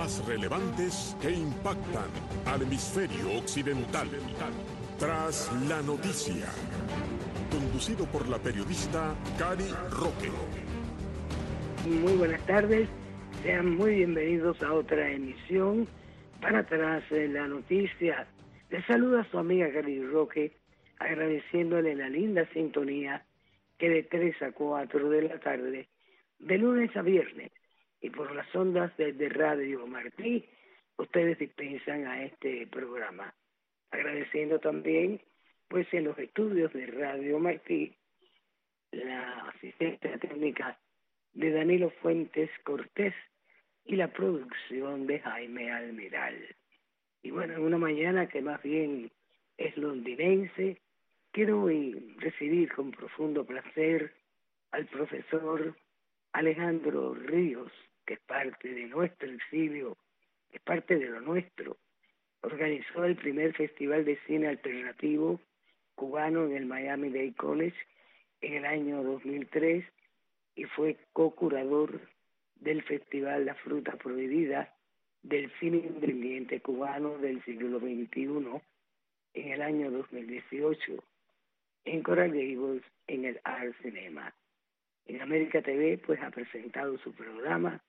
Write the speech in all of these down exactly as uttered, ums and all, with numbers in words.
más relevantes que impactan al hemisferio occidental. Tras la noticia, conducido por la periodista Cari Roque. Muy buenas tardes, sean muy bienvenidos a otra emisión para Tras la Noticia. Les saluda su amiga Cari Roque, agradeciéndole la linda sintonía que de tres a cuatro de la tarde, de lunes a viernes, y por las ondas de, de Radio Martí, ustedes dispensan a este programa. Agradeciendo también, pues en los estudios de Radio Martí, la asistencia técnica de Danilo Fuentes Cortés y la producción de Jaime Almiral. Y bueno, en una mañana que más bien es londinense, quiero hoy recibir con profundo placer al profesor Alejandro Ríos, que es parte de nuestro exilio, que es parte de lo nuestro. Organizó el primer festival de cine alternativo cubano en el Miami-Dade College en el año dos mil tres y fue co-curador del festival La Fruta Prohibida del cine independiente cubano del siglo veintiuno en el año dos mil dieciocho en Coral Gables en el Art Cinema. En América T V pues ha presentado su programa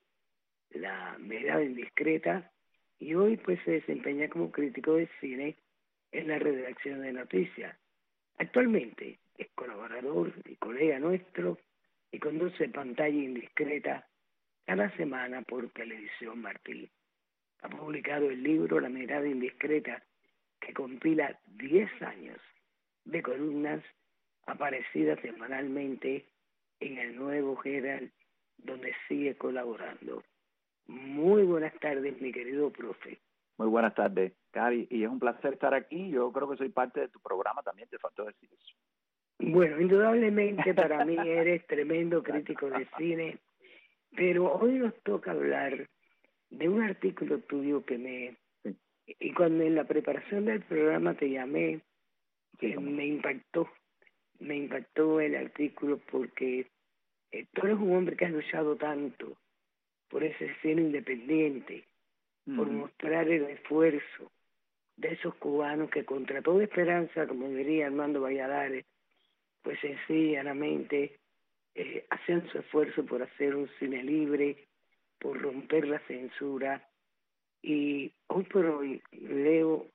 La Mirada Indiscreta y hoy pues se desempeña como crítico de cine en la redacción de noticias. Actualmente es colaborador y colega nuestro y conduce Pantalla Indiscreta cada semana por Televisión Martí. Ha publicado el libro La Mirada Indiscreta, que compila diez años de columnas aparecidas semanalmente en el Nuevo Herald, donde sigue colaborando. Muy buenas tardes, mi querido profe. Muy buenas tardes, Cari, y es un placer estar aquí. Yo creo que soy parte de tu programa también, te faltó decir eso. Bueno, indudablemente para mí eres tremendo crítico de cine, pero hoy nos toca hablar de un artículo tuyo que me... Sí. Y cuando en la preparación del programa te llamé, sí, eh, me impactó, me impactó el artículo porque eh, tú eres un hombre que has luchado tanto por ese cine independiente, uh-huh. por mostrar el esfuerzo de esos cubanos que contra toda esperanza, como diría Armando Valladares, pues sencillamente eh, hacen su esfuerzo por hacer un cine libre, por romper la censura. Y hoy por hoy leo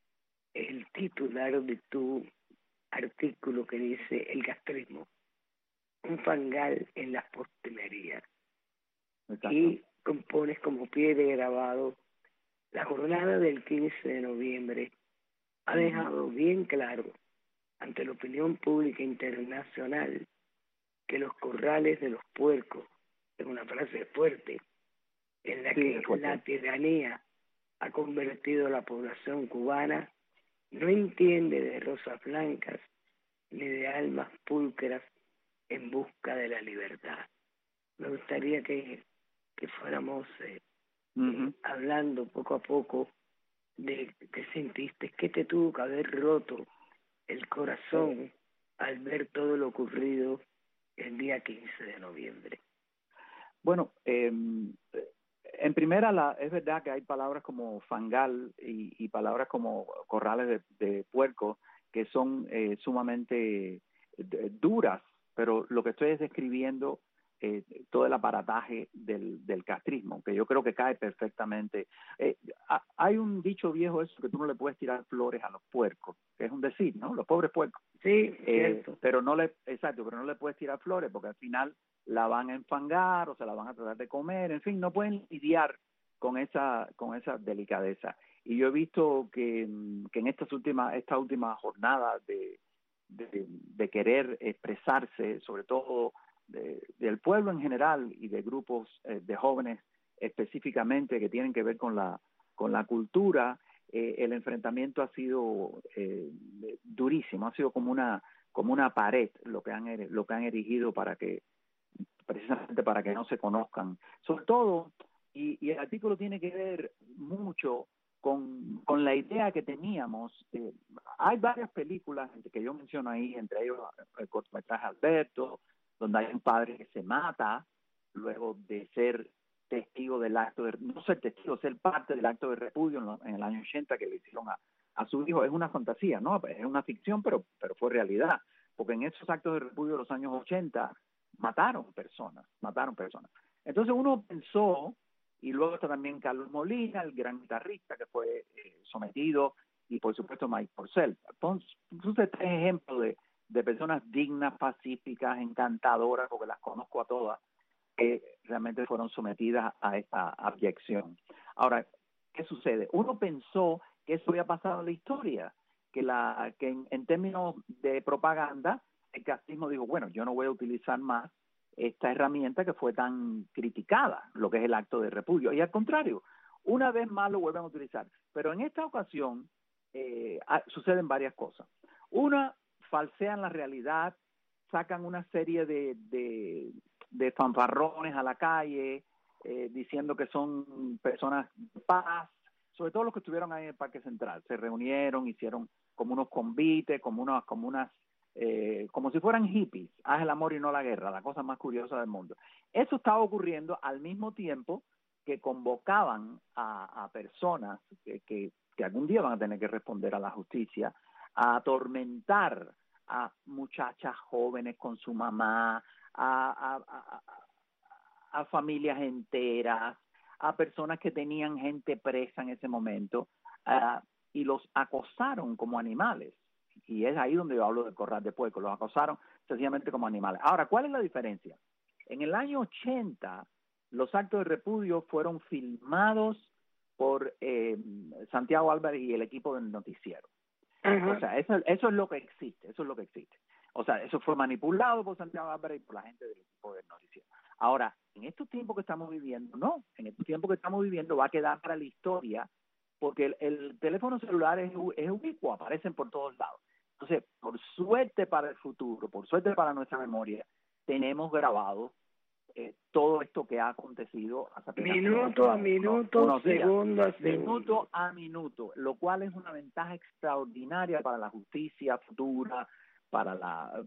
el titular de tu artículo que dice El castrismo, un fangal en las postrimerías. Exacto. Y compones como pie de grabado: la jornada del quince de noviembre ha dejado bien claro ante la opinión pública internacional que los corrales de los puercos, es una frase fuerte, en la que sí, la tiranía ha convertido a la población cubana, no entiende de rosas blancas ni de almas pulcras en busca de la libertad. Me gustaría que, que fuéramos eh, uh-huh. eh, hablando poco a poco de qué sentiste, qué te tuvo que haber roto el corazón sí. al ver todo lo ocurrido el día quince de noviembre. Bueno, eh, en primera, la, es verdad que hay palabras como fangal y, y palabras como corrales de, de puerco que son eh, sumamente de, duras, pero lo que estoy es describiendo eh, todo el aparataje del, del castrismo, que yo creo que cae perfectamente. Eh, a, hay un dicho viejo eso, que tú no le puedes tirar flores a los puercos, que es un decir, ¿no? Los pobres puercos. Sí, eh, cierto. Pero no le, exacto, pero no le puedes tirar flores porque al final la van a enfangar o se la van a tratar de comer, en fin, no pueden lidiar con esa con esa delicadeza. Y yo he visto que, que en estas últimas esta última jornada de, de, de querer expresarse, sobre todo de, del pueblo en general y de grupos eh, de jóvenes específicamente que tienen que ver con la con la cultura, eh, el enfrentamiento ha sido eh, durísimo, ha sido como una como una pared lo que han lo que han erigido para que precisamente para que no se conozcan. Sobre todo, y, y el artículo tiene que ver mucho con, con la idea que teníamos. Eh, hay varias películas que yo menciono ahí, entre ellos el cortometraje Alberto, donde hay un padre que se mata luego de ser testigo del acto de, no ser testigo, ser parte del acto de repudio en, lo, en el año ochenta que le hicieron a, a su hijo. Es una fantasía, ¿no? Es una ficción, pero, pero fue realidad. Porque en esos actos de repudio de los años ochenta mataron personas, mataron personas. Entonces uno pensó, y luego está también Carlos Molina, el gran guitarrista que fue eh, sometido, y por supuesto Mike Porcel. Puse tres ejemplos de, de personas dignas, pacíficas, encantadoras, porque las conozco a todas, que realmente fueron sometidas a esta abyección. Ahora, ¿qué sucede? Uno pensó que eso había pasado en la historia, que, la, que en, en términos de propaganda, el castismo dijo, bueno, yo no voy a utilizar más esta herramienta que fue tan criticada, lo que es el acto de repudio. Y al contrario, una vez más lo vuelven a utilizar. Pero en esta ocasión eh, suceden varias cosas. Una, falsean la realidad, sacan una serie de, de, de fanfarrones a la calle, eh, diciendo que son personas de paz, sobre todo los que estuvieron ahí en el Parque Central. Se reunieron, hicieron como unos convites, como unas, como unas, eh, como si fueran hippies, haz el amor y no la guerra, la cosa más curiosa del mundo. Eso estaba ocurriendo al mismo tiempo que convocaban a, a personas que, que, que algún día van a tener que responder a la justicia, a atormentar a muchachas jóvenes con su mamá, a, a, a, a familias enteras, a personas que tenían gente presa en ese momento, uh, y los acosaron como animales. Y es ahí donde yo hablo del corral de puerco, los acosaron sencillamente como animales. Ahora, ¿cuál es la diferencia? En el año ochenta, los actos de repudio fueron filmados por eh, Santiago Álvarez y el equipo del noticiero. Uh-huh. O sea, eso, eso es lo que existe, eso es lo que existe. O sea, eso fue manipulado por Santiago Álvarez y por la gente del equipo del noticiero. Ahora, en estos tiempos que estamos viviendo, no, en estos tiempos que estamos viviendo va a quedar para la historia, porque el, el teléfono celular es, es ubicuo, aparecen por todos lados. Entonces, por suerte para el futuro, por suerte para nuestra memoria, tenemos grabado eh, todo esto que ha acontecido hasta minuto a minuto, unos segundo a segundo. Minuto a minuto, lo cual es una ventaja extraordinaria para la justicia futura, para la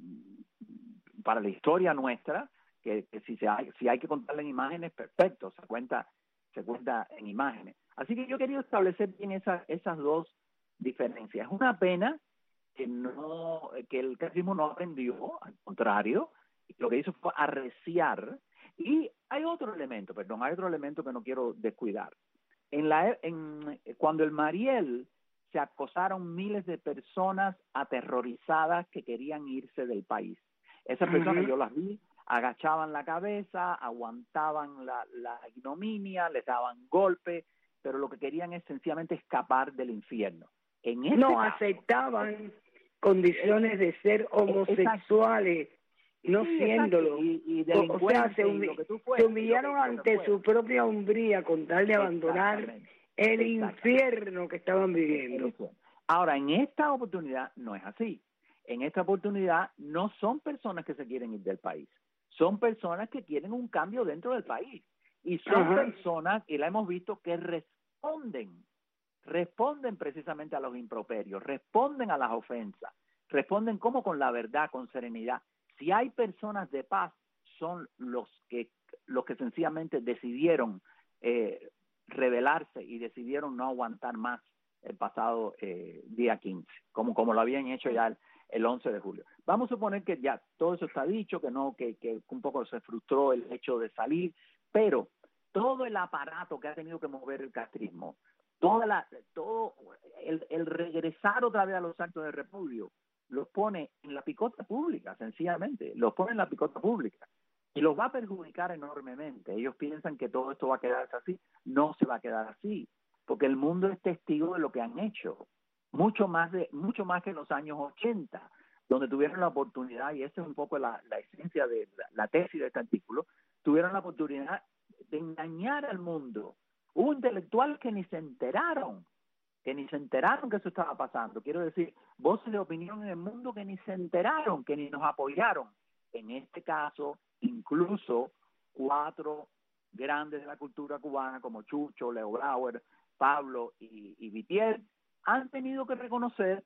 para la historia nuestra, que, que si se hay, si hay que contarla en imágenes, perfecto, se cuenta se cuenta en imágenes. Así que yo quería establecer bien esas esas dos diferencias. Es una pena que no que el catolicismo no aprendió, al contrario, lo que hizo fue arreciar. Y hay otro elemento, perdón, hay otro elemento que no quiero descuidar. En la en cuando el Mariel se acosaron miles de personas aterrorizadas que querían irse del país. Esas personas, uh-huh. yo las vi, agachaban la cabeza, aguantaban la, la ignominia, les daban golpes, pero lo que querían es sencillamente escapar del infierno. En este no caso, aceptaban condiciones de ser homosexuales. Exacto. No sí, siéndolo. Y, y o sea, se, humi fuiste, se humillaron ante su propia hombría con tal de abandonar el infierno que estaban viviendo. Ahora, en esta oportunidad no es así. En esta oportunidad no son personas que se quieren ir del país. Son personas que quieren un cambio dentro del país. Y son Ajá. personas, y la hemos visto, que responden, responden precisamente a los improperios, responden a las ofensas, responden como con la verdad, con serenidad. Si hay personas de paz, son los que los que sencillamente decidieron eh, rebelarse y decidieron no aguantar más el pasado eh, día quince, como como lo habían hecho ya el, el once de julio. Vamos a suponer que ya todo eso está dicho, que no que, que un poco se frustró el hecho de salir, pero todo el aparato que ha tenido que mover el castrismo, toda la todo el, el regresar otra vez a los actos de repudio, los pone en la picota pública, sencillamente, los pone en la picota pública y los va a perjudicar enormemente. Ellos piensan que todo esto va a quedarse así, no se va a quedar así, porque el mundo es testigo de lo que han hecho, mucho más de mucho más que en los años ochenta, donde tuvieron la oportunidad, y esa es un poco la, la esencia de la, la tesis de este artículo, tuvieron la oportunidad de engañar al mundo. Hubo intelectuales que ni se enteraron, que ni se enteraron que eso estaba pasando. Quiero decir, voces de opinión en el mundo que ni se enteraron, que ni nos apoyaron. En este caso, incluso cuatro grandes de la cultura cubana, como Chucho, Leo Brauer, Pablo y, y Vitier, han tenido que reconocer,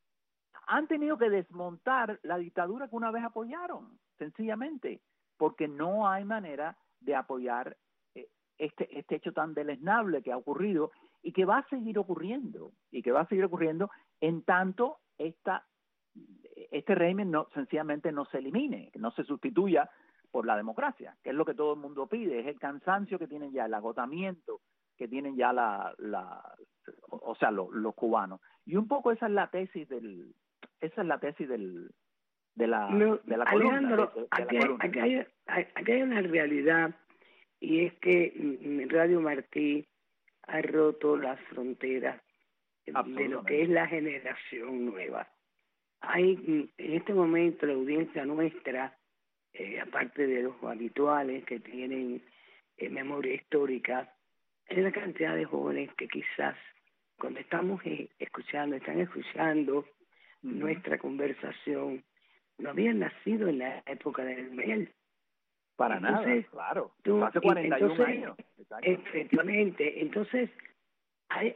han tenido que desmontar la dictadura que una vez apoyaron, sencillamente, porque no hay manera de apoyar eh, este, este hecho tan deleznable que ha ocurrido y que va a seguir ocurriendo, y que va a seguir ocurriendo en tanto esta, este régimen no, sencillamente no se elimine, no se sustituya por la democracia, que es lo que todo el mundo pide, es el cansancio que tienen ya, el agotamiento que tienen ya la, la o sea, lo, los cubanos. Y un poco esa es la tesis del, esa es la tesis del, de la, no, de la Alejandro, columna. De, de aquí, la columna. Aquí, hay, aquí hay una realidad, y es que Radio Martí ha roto las fronteras de lo que es la generación nueva. Hay en este momento la audiencia nuestra, eh, aparte de los habituales que tienen eh, memoria histórica, hay una cantidad de jóvenes que quizás cuando estamos eh, escuchando, están escuchando uh-huh. nuestra conversación, no habían nacido en la época del M E L. Para entonces, nada, claro. Tú, hace cuarenta y un entonces, años. Exacto. Efectivamente. Entonces, hay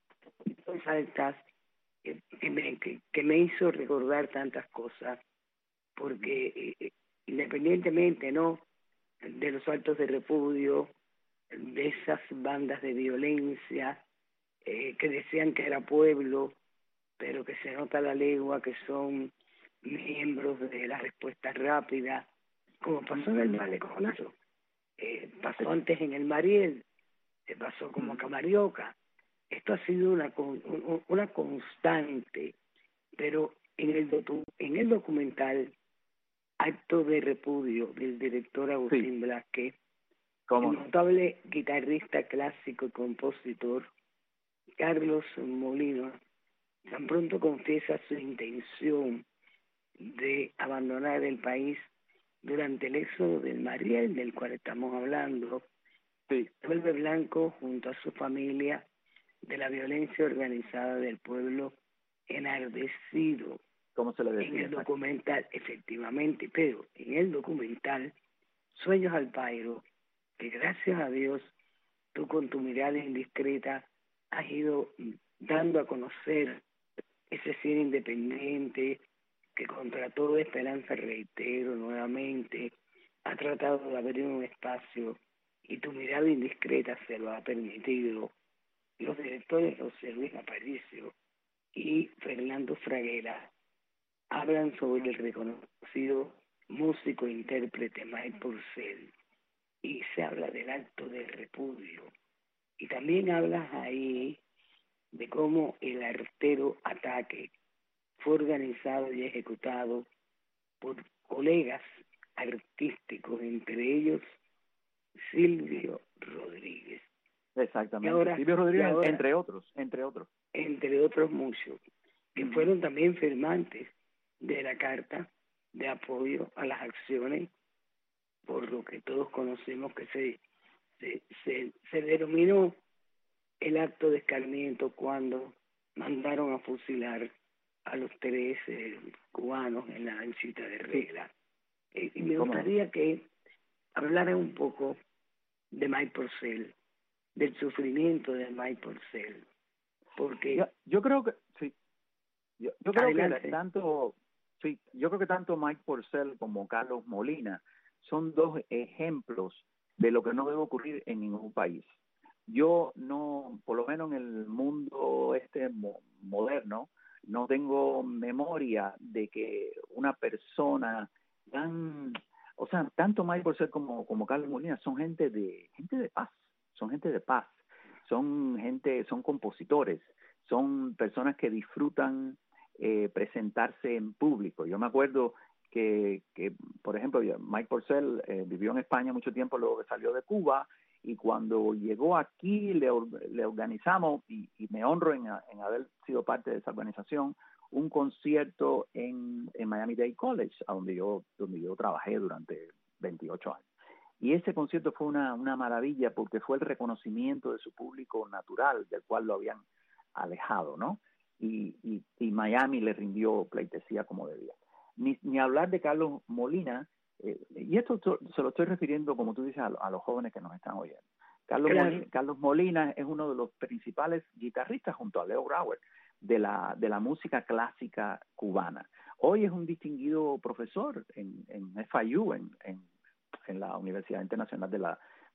faltas que, que, me, que, que me hizo recordar tantas cosas, porque eh, independientemente, ¿no?, de los actos de repudio, de esas bandas de violencia eh, que decían que era pueblo, pero que se nota la legua que son miembros de la respuesta rápida, como pasó en el Maleconazo, eh, pasó antes en el Mariel, eh, pasó como Camarioca. Esto ha sido una una constante, pero en el docu, en el documental Acto de Repudio del director Agustín sí. Blasquez, el notable guitarrista clásico y compositor Carlos Molina tan pronto confiesa su intención de abandonar el país durante el éxodo del Mariel, del cual estamos hablando, sí. vuelve blanco junto a su familia de la violencia organizada del pueblo enardecido. ¿Cómo se le decía? En el documental, efectivamente, pero en el documental Sueños al Pairo, que gracias a Dios tú con tu mirada indiscreta has ido dando a conocer ese cine independiente que contra toda esperanza, reitero nuevamente, ha tratado de abrir un espacio y tu mirada indiscreta se lo ha permitido. Los directores José Luis Aparicio y Fernando Fraguera hablan sobre el reconocido músico e intérprete Mike Purcell y se habla del acto de repudio. Y también hablas ahí de cómo el artero ataque fue organizado y ejecutado por colegas artísticos, entre ellos Silvio Rodríguez. Exactamente. Ahora, Silvio Rodríguez, ahora, entre otros, entre otros. Entre otros muchos, que uh-huh. fueron también firmantes de la carta de apoyo a las acciones, por lo que todos conocemos que se, se, se, se denominó el acto de escarmiento cuando mandaron a fusilar a los tres eh, cubanos en la lanchita de Regla. Eh, y me gustaría que hablara un poco de Mike Purcell, del sufrimiento de Mike Purcell, porque yo, yo creo que sí, yo, yo creo adelante. que tanto sí, yo creo que tanto Mike Purcell como Carlos Molina son dos ejemplos de lo que no debe ocurrir en ningún país. Yo no, por lo menos en el mundo este mo, moderno, no tengo memoria de que una persona tan, o sea, tanto Mike Purcell como, como Carlos Molina son gente de, gente de paz, son gente de paz, son gente, son compositores, son personas que disfrutan eh, presentarse en público. Yo me acuerdo que, que por ejemplo, Mike Purcell eh, vivió en España mucho tiempo, luego salió de Cuba, y cuando llegó aquí le, le organizamos, y, y me honro en, en haber sido parte de esa organización, un concierto en, en Miami-Dade College, a donde yo, donde yo trabajé durante veintiocho años. Y ese concierto fue una, una maravilla porque fue el reconocimiento de su público natural, del cual lo habían alejado, ¿no? Y, y, y Miami le rindió pleitesía como debía. Ni, ni hablar de Carlos Molina, eh, y esto se lo estoy refiriendo, como tú dices, a, a los jóvenes que nos están oyendo. Carlos, claro. Molina, Carlos Molina es uno de los principales guitarristas junto a Leo Brauer de la, de la música clásica cubana. Hoy es un distinguido profesor en, en F I U, en, en, en la Universidad Internacional de la,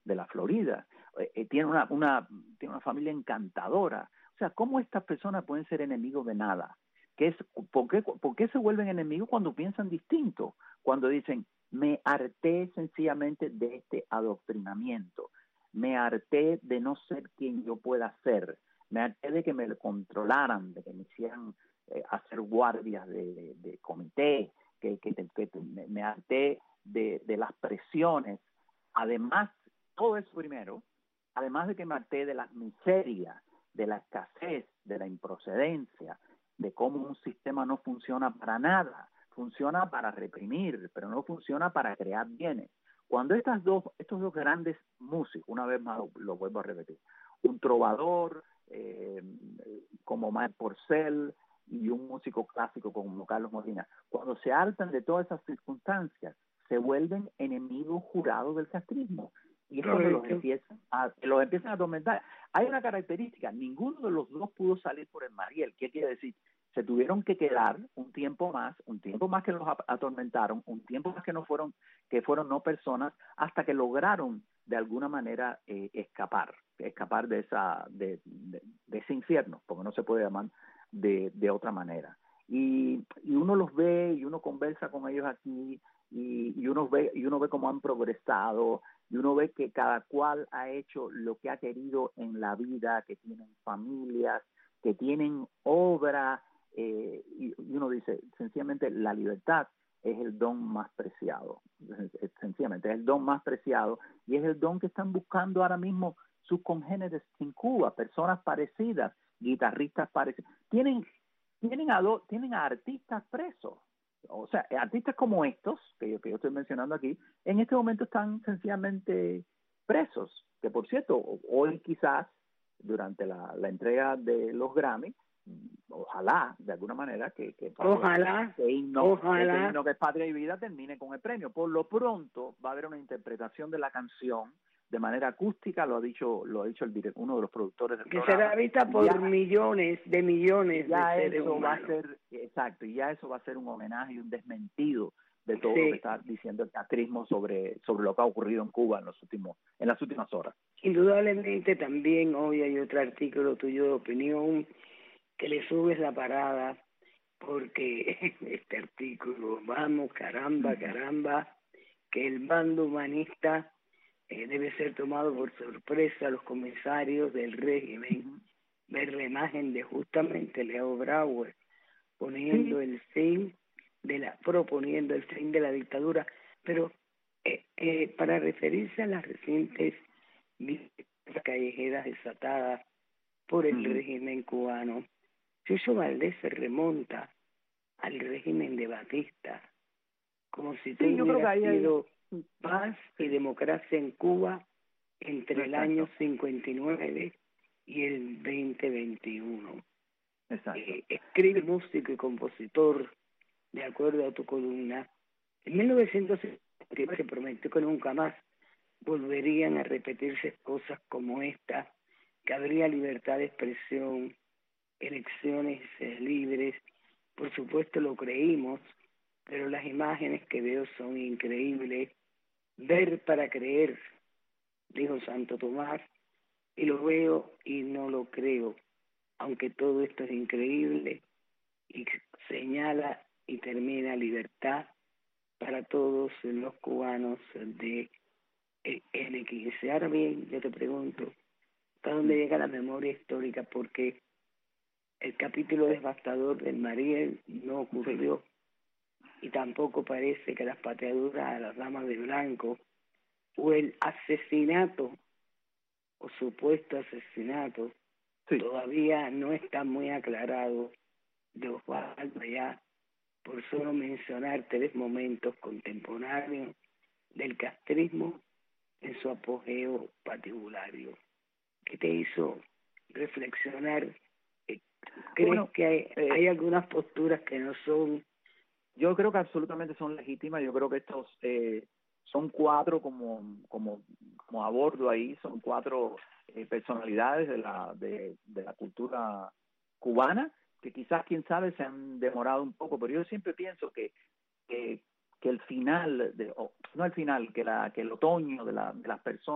de la Florida. Eh, eh, tiene una, una, tiene una familia encantadora. O sea, ¿cómo estas personas pueden ser enemigos de nada? ¿Qué es, por, qué, ¿Por qué se vuelven enemigos cuando piensan distinto? Cuando dicen, me harté sencillamente de este adoctrinamiento, me harté de no ser quien yo pueda ser, me harté de que me controlaran, de que me hicieran eh, hacer guardias de, de, de comité, que, que, que, que me, me harté de, de las presiones. Además, todo eso primero, además de que me harté de las miserias, de la escasez, de la improcedencia, de cómo un sistema no funciona para nada, funciona para reprimir, pero no funciona para crear bienes. Cuando estas dos, estos dos grandes músicos, una vez más lo, lo vuelvo a repetir, un trovador eh, como Mike Porcel y un músico clásico como Carlos Molina, cuando se hartan de todas esas circunstancias, se vuelven enemigos jurados del castrismo. Y es cuando los empiezan, a, los empiezan a atormentar. Hay una característica, ninguno de los dos pudo salir por el Mariel. ¿Qué quiere decir? Se tuvieron que quedar un tiempo más, un tiempo más que los atormentaron, un tiempo más que no fueron, que fueron no personas, hasta que lograron de alguna manera eh, escapar, escapar de esa, de, de, de ese infierno, porque no se puede llamar de, de otra manera. Y, y uno los ve y uno conversa con ellos aquí y, y uno ve y uno ve cómo han progresado y uno ve que cada cual ha hecho lo que ha querido en la vida, que tienen familias, que tienen obra. Eh, y, y uno dice, sencillamente, la libertad es el don más preciado, sencillamente, es el don más preciado, y es el don que están buscando ahora mismo sus congéneres en Cuba, personas parecidas, guitarristas parecidos. Tienen, tienen, a, do, tienen a artistas presos, o sea, artistas como estos, que yo, que yo estoy mencionando aquí, en este momento están sencillamente presos, que por cierto, hoy quizás, durante la, la entrega de los Grammy, ojalá de alguna manera que, que ojalá que himno, ojalá que himno que es Patria y Vida termine con el premio. Por lo pronto va a haber una interpretación de la canción de manera acústica, lo ha dicho lo ha dicho el director, uno de los productores del que programa, será vista por ya, millones de millones ya de seres eso humanos. va a ser exacto, y ya eso va a ser un homenaje y un desmentido de todo sí. lo que está diciendo el castrismo sobre sobre lo que ha ocurrido en Cuba en los últimos en las últimas horas. Indudablemente también hoy hay otro artículo tuyo de opinión que le subes la parada, porque este artículo, vamos, caramba, caramba, que el bando humanista eh, debe ser tomado por sorpresa a los comisarios del régimen, ver la imagen de justamente Leo Brauer poniendo el fin de la, proponiendo el fin de la dictadura, pero eh, eh, para referirse a las recientes callejeras desatadas por el uh-huh. régimen cubano, Chucho Valdés se remonta al régimen de Batista, como si todo sí, hubiera sido hay... paz y democracia en Cuba entre Exacto. el año cincuenta y nueve y el veinte veintiuno. Eh, escribe músico y compositor, de acuerdo a tu columna. En mil novecientos setenta se prometió que nunca más volverían a repetirse cosas como esta, que habría libertad de expresión, elecciones eh, libres. Por supuesto lo creímos, pero las imágenes que veo son increíbles. Ver para creer, dijo Santo Tomás, y lo veo y no lo creo, aunque todo esto es increíble, y señala y termina libertad para todos los cubanos de N quince. Ahora bien, yo te pregunto, ¿hasta dónde llega la memoria histórica? Porque el capítulo devastador del Mariel no ocurrió, y tampoco parece que las pateaduras a las damas de blanco o el asesinato o supuesto asesinato sí. todavía no está muy aclarado de Osvaldo Allá, por solo mencionar tres momentos contemporáneos del castrismo en su apogeo patibulario. ¿Qué te hizo reflexionar? ¿Crees bueno, que hay, eh, hay algunas posturas que no son? Yo creo que absolutamente son legítimas. Yo creo que estos eh, son cuatro, como como como abordo ahí, son cuatro eh, personalidades de la de, de la cultura cubana, que quizás, quién sabe, se han demorado un poco, pero yo siempre pienso que que, que el final, de, oh, no el final, que la que el otoño de, la, de las personas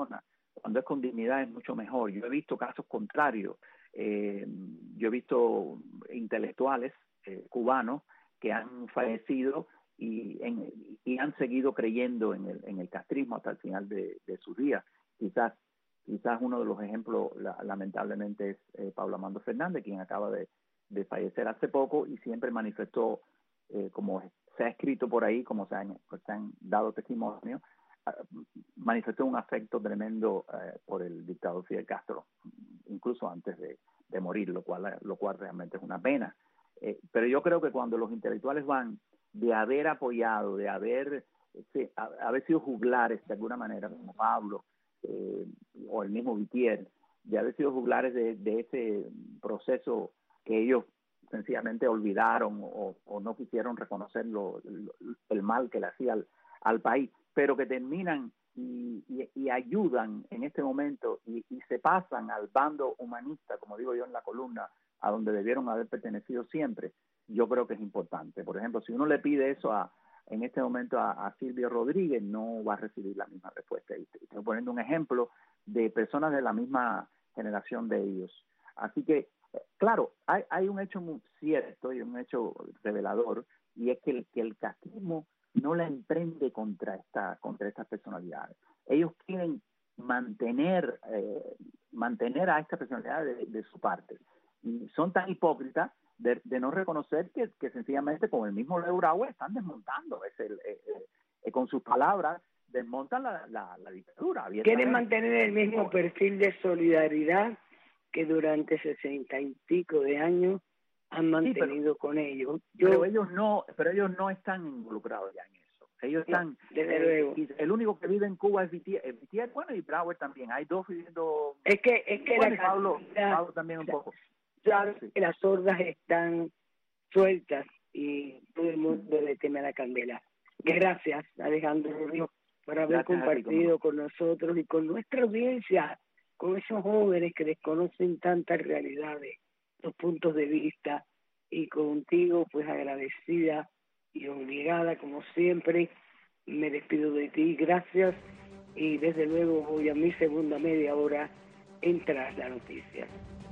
cuando es con dignidad es mucho mejor. Yo he visto casos contrarios. Eh, yo he visto intelectuales eh, cubanos que han fallecido y, en, y han seguido creyendo en el, en el castrismo hasta el final de, de sus días. Quizás quizás uno de los ejemplos, la, lamentablemente, es eh, Pablo Armando Fernández, quien acaba de, de fallecer hace poco y siempre manifestó, eh, como se ha escrito por ahí, como se han, pues, se han dado testimonio, uh, manifestó un afecto tremendo uh, por el dictador Fidel Castro, incluso antes de, de morir, lo cual, lo cual realmente es una pena. Eh, pero yo creo que cuando los intelectuales van de haber apoyado, de haber, sí, haber sido juglares de alguna manera, como Pablo, eh, o el mismo Vitier, de haber sido juglares de, de ese proceso que ellos sencillamente olvidaron o, o no quisieron reconocer lo, lo, el mal que le hacía al, al país, pero que terminan y, y, y ayudan en este momento y, y se pasan al bando humanista, como digo yo en la columna, a donde debieron haber pertenecido siempre. Yo creo que es importante. Por ejemplo, si uno le pide eso a en este momento a, a Silvio Rodríguez, no va a recibir la misma respuesta. Y estoy poniendo un ejemplo de personas de la misma generación de ellos. Así que, claro, hay, hay un hecho muy cierto y un hecho revelador, y es que el, que el castrismo no la emprende contra esta contra estas personalidades. Ellos quieren mantener eh, mantener a esta personalidad de, de su parte. Y son tan hipócritas De, de no reconocer que, que sencillamente con el mismo Leo Brauer están desmontando, es el, eh, eh, con sus palabras desmontan la, la, la dictadura. Quieren mantener el mismo perfil de solidaridad que durante sesenta y pico de años han mantenido sí, pero, con ellos. Yo, pero ellos no, pero ellos no están involucrados ya en eso. Ellos no, están, desde eh, luego. El único que vive en Cuba es Vitier, Vitier, bueno, y Brauer también. Hay dos viviendo. Es que es que bueno, la Pablo, Pablo también un la, poco. Claro sí. que las sordas están sueltas y todo el mundo le teme a la candela. Gracias, Alejandro Ríos, por haber Gracias compartido ti, con nosotros y con nuestra audiencia, con esos jóvenes que desconocen tantas realidades, los puntos de vista, y contigo, pues agradecida y obligada, como siempre, me despido de ti. Gracias, y desde luego voy a mi segunda media hora en Tras la Noticia.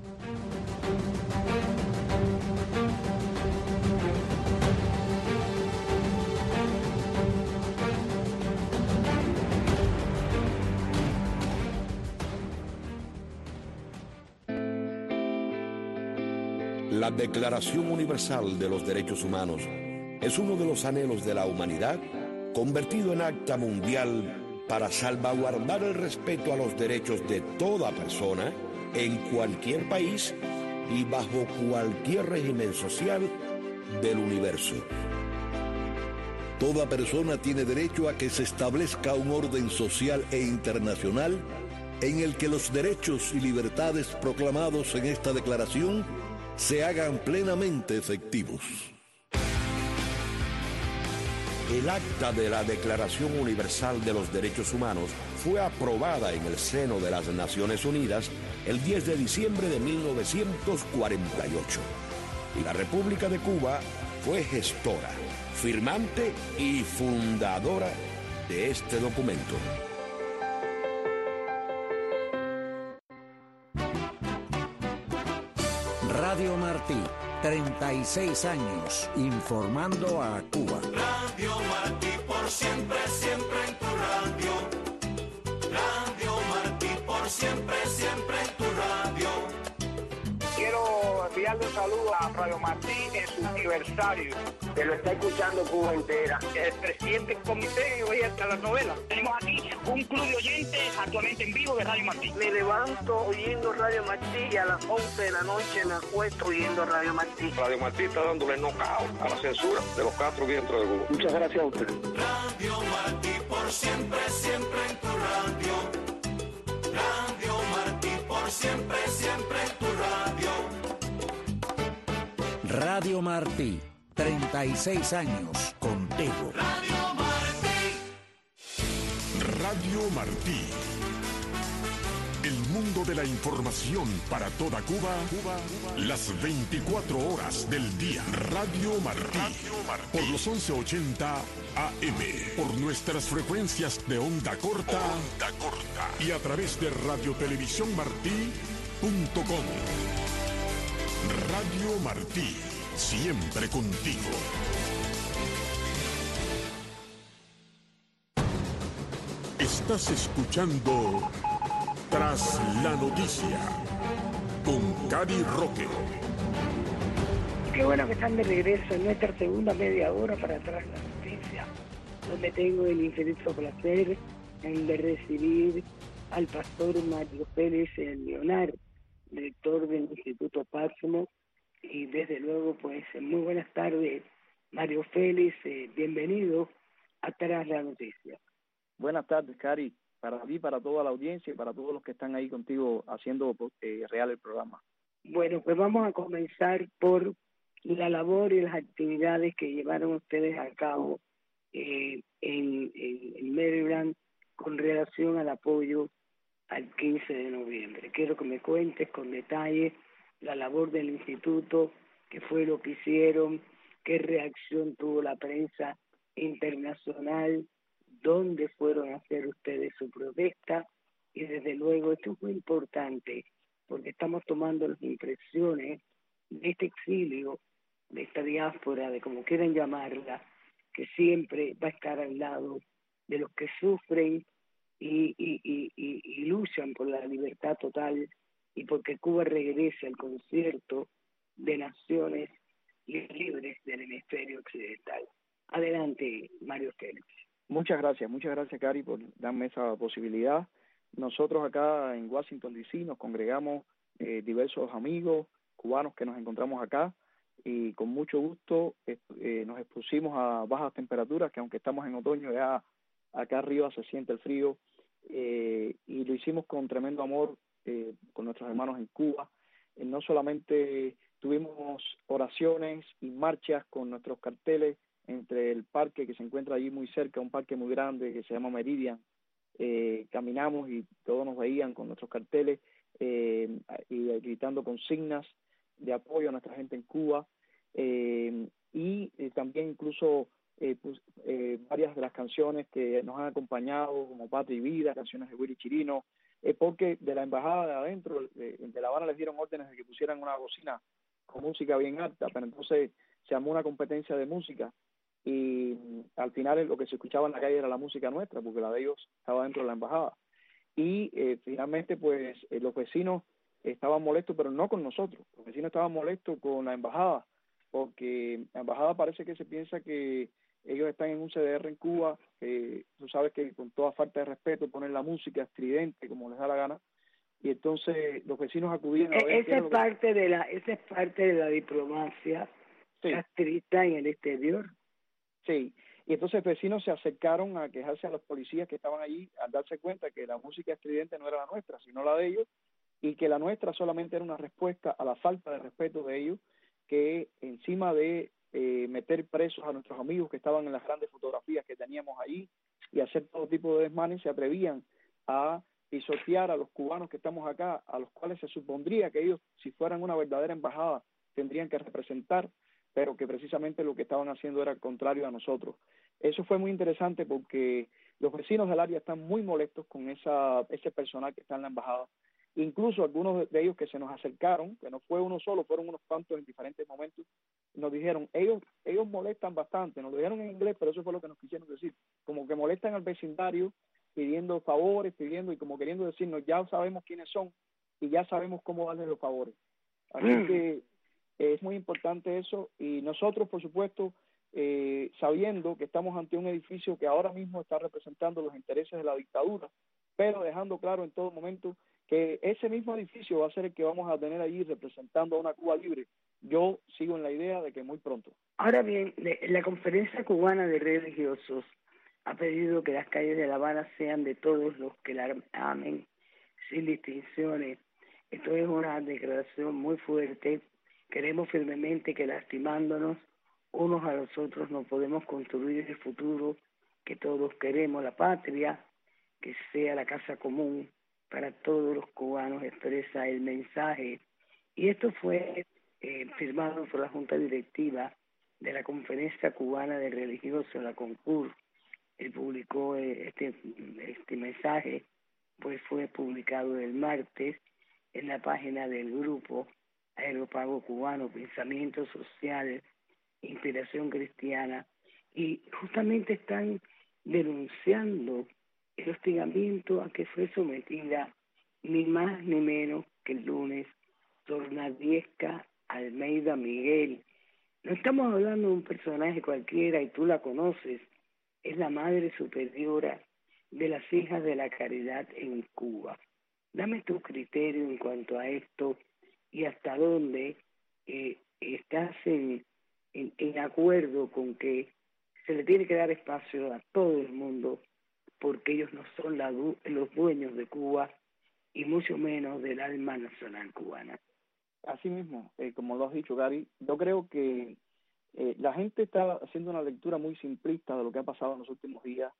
La Declaración Universal de los Derechos Humanos es uno de los anhelos de la humanidad convertido en acta mundial para salvaguardar el respeto a los derechos de toda persona en cualquier país y bajo cualquier régimen social del universo. Toda persona tiene derecho a que se establezca un orden social e internacional en el que los derechos y libertades proclamados en esta declaración se hagan plenamente efectivos. El acta de la Declaración Universal de los Derechos Humanos fue aprobada en el seno de las Naciones Unidas el diez de diciembre de mil novecientos cuarenta y ocho. Y la República de Cuba fue gestora, firmante y fundadora de este documento. Radio Martí, treinta y seis años, informando a Cuba. Radio Martí, por siempre, siempre en tu radio. Radio Martí, por siempre, siempre en tu radio. Quiero enviarle un saludo a Radio Martí en su aniversario, que lo está escuchando Cuba entera. El presidente del comité oye hasta las novelas. Tenemos aquí un club de oyentes actualmente en vivo de Radio Martí. Me levanto oyendo Radio Martí y a las once de la noche me acuesto oyendo Radio Martí. Radio Martí está dándole knockout a la censura de los cuatro vientos de Cuba. Muchas gracias a usted. Radio Martí, por siempre, siempre en tu radio. Radio Martí, por siempre, siempre en tu radio. Radio Martí, treinta y seis años contigo. Radio Martí. Radio Martí. El mundo de la información para toda Cuba, Cuba, las veinticuatro horas del día. Radio Martí, por los once ochenta A M, por nuestras frecuencias de onda corta, onda corta y a través de radiotelevisión martí punto com. Radio Martí, siempre contigo. Estás escuchando Tras la Noticia con Cari Roque. Qué bueno que están de regreso en nuestra segunda media hora para Tras la Noticia, donde tengo el infinito placer de recibir al pastor Mario Félix Leonard, director del Instituto Pátzcuaro, y desde luego, pues, muy buenas tardes, Mario Félix, eh, bienvenido a Tras la Noticia. Buenas tardes, Cari, para ti, para toda la audiencia y para todos los que están ahí contigo haciendo eh, real el programa. Bueno, pues vamos a comenzar por la labor y las actividades que llevaron ustedes a cabo eh, en, en, en Maryland con relación al apoyo al quince de noviembre. Quiero que me cuentes con detalle la labor del instituto, qué fue lo que hicieron, qué reacción tuvo la prensa internacional, dónde fueron a hacer ustedes su protesta, y desde luego esto es muy importante porque estamos tomando las impresiones de este exilio, de esta diáspora, de como quieran llamarla, que siempre va a estar al lado de los que sufren y, y, y, y, y luchan por la libertad total y porque Cuba regrese al concierto de naciones libres del hemisferio occidental. Adelante, Mario Félix. Muchas gracias, muchas gracias, Cari, por darme esa posibilidad. Nosotros acá en Washington, D C nos congregamos eh, diversos amigos cubanos que nos encontramos acá y con mucho gusto eh, nos expusimos a bajas temperaturas, que aunque estamos en otoño, ya acá arriba se siente el frío, eh, y lo hicimos con tremendo amor eh, con nuestros hermanos en Cuba. Eh, no solamente tuvimos oraciones y marchas con nuestros carteles entre el parque que se encuentra allí muy cerca, un parque muy grande que se llama Meridian. Eh, caminamos y todos nos veían con nuestros carteles eh, y gritando consignas de apoyo a nuestra gente en Cuba, eh, y eh, también incluso eh, pues, eh, varias de las canciones que nos han acompañado, como Patria y Vida, canciones de Willy Chirino, eh, porque de la embajada de adentro de, de La Habana les dieron órdenes de que pusieran una bocina con música bien alta, pero entonces se armó una competencia de música y al final lo que se escuchaba en la calle era la música nuestra, porque la de ellos estaba dentro de la embajada. Y eh, finalmente pues eh, los vecinos estaban molestos, pero no con nosotros. Los vecinos estaban molestos con la embajada, porque la embajada parece que se piensa que ellos están en un C D R en Cuba, que tú sabes que con toda falta de respeto ponen la música estridente como les da la gana, y entonces los vecinos acudían a ver... Esa es parte de la, esa es parte de la diplomacia sí. castrista en el exterior. Sí, y entonces vecinos se acercaron a quejarse a los policías que estaban allí al darse cuenta que la música estridente no era la nuestra, sino la de ellos, y que la nuestra solamente era una respuesta a la falta de respeto de ellos, que encima de eh, meter presos a nuestros amigos que estaban en las grandes fotografías que teníamos ahí y hacer todo tipo de desmanes, se atrevían a pisotear a los cubanos que estamos acá, a los cuales se supondría que ellos, si fueran una verdadera embajada, tendrían que representar, pero que precisamente lo que estaban haciendo era contrario a nosotros. Eso fue muy interesante porque los vecinos del área están muy molestos con esa ese personal que está en la embajada. Incluso algunos de ellos que se nos acercaron, que no fue uno solo, fueron unos cuantos en diferentes momentos, nos dijeron, ellos ellos molestan bastante, nos lo dijeron en inglés, pero eso fue lo que nos quisieron decir, como que molestan al vecindario pidiendo favores, pidiendo y como queriendo decirnos, ya sabemos quiénes son y ya sabemos cómo darles los favores. Así mm. que es muy importante eso, y nosotros, por supuesto, eh, sabiendo que estamos ante un edificio que ahora mismo está representando los intereses de la dictadura, pero dejando claro en todo momento que ese mismo edificio va a ser el que vamos a tener allí representando a una Cuba libre. Yo sigo en la idea de que muy pronto. Ahora bien, la Conferencia Cubana de Religiosos ha pedido que las calles de La Habana sean de todos los que la amen, sin distinciones. Esto es una declaración muy fuerte. Queremos firmemente que lastimándonos unos a los otros no podemos construir el futuro que todos queremos, la patria, que sea la casa común para todos los cubanos expresa el mensaje. Y esto fue eh, firmado por la Junta Directiva de la Conferencia Cubana de Religiosos, la CONCUR. Él publicó eh, este, este mensaje, pues fue publicado el martes en la página del grupo Aeropago Cubano, Pensamiento Social, Inspiración Cristiana, y justamente están denunciando el hostigamiento a que fue sometida ni más ni menos que el lunes Tornadiesca Almeida Miguel. No estamos hablando de un personaje cualquiera y tú la conoces, es la Madre Superiora de las Hijas de la Caridad en Cuba. Dame tu criterio en cuanto a esto y hasta dónde eh, estás en, en, en acuerdo con que se le tiene que dar espacio a todo el mundo, porque ellos no son la, los dueños de Cuba y mucho menos del alma nacional cubana. Así mismo, eh, como lo has dicho, Gary, yo creo que eh, la gente está haciendo una lectura muy simplista de lo que ha pasado en los últimos días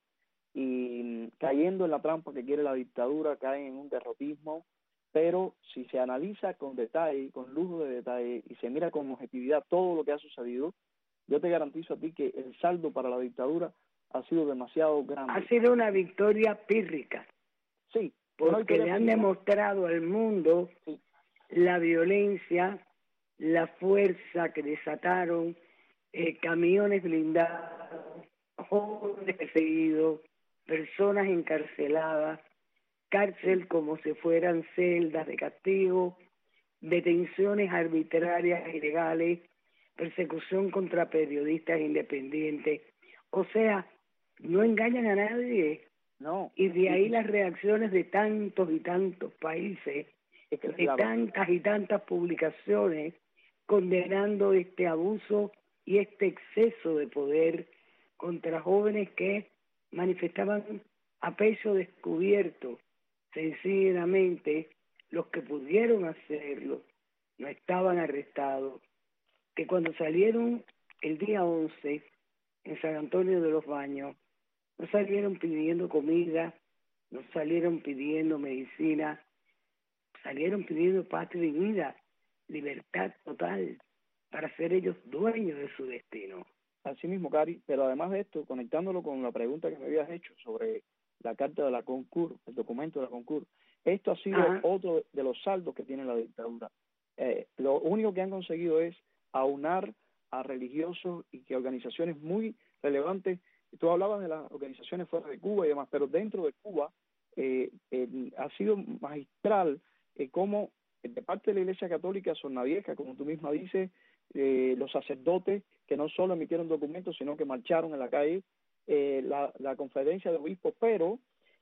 y cayendo en la trampa que quiere la dictadura, caen en un derrotismo, pero si se analiza con detalle, con lujo de detalle y se mira con objetividad todo lo que ha sucedido, yo te garantizo a ti que el saldo para la dictadura ha sido demasiado grande. Ha sido una victoria pírrica. Sí. Porque le han demostrado al mundo sí. la violencia, la fuerza que desataron eh, camiones blindados, jóvenes perseguidos, personas encarceladas, cárcel como si fueran celdas de castigo, detenciones arbitrarias e ilegales, persecución contra periodistas independientes. O sea, no engañan a nadie. No. Y de ahí las reacciones de tantos y tantos países, es que, de claro. tantas y tantas publicaciones condenando este abuso y este exceso de poder contra jóvenes que manifestaban a pecho descubierto. Sencillamente, los que pudieron hacerlo no estaban arrestados, que cuando salieron el día once en San Antonio de los Baños, no salieron pidiendo comida, no salieron pidiendo medicina, salieron pidiendo patria y vida, libertad total, para ser ellos dueños de su destino. Así mismo, Cari, pero además de esto, conectándolo con la pregunta que me habías hecho sobre la carta de la CONCUR, el documento de la CONCUR, esto ha sido Ajá. otro de los saldos que tiene la dictadura. Eh, lo único que han conseguido es aunar a religiosos y que organizaciones muy relevantes. Tú hablabas de las organizaciones fuera de Cuba y demás, pero dentro de Cuba eh, eh, ha sido magistral eh, cómo de parte de la Iglesia Católica Sornavieja, como tú misma dices, eh, los sacerdotes que no solo emitieron documentos, sino que marcharon en la calle, eh, la, la conferencia de obispos, pero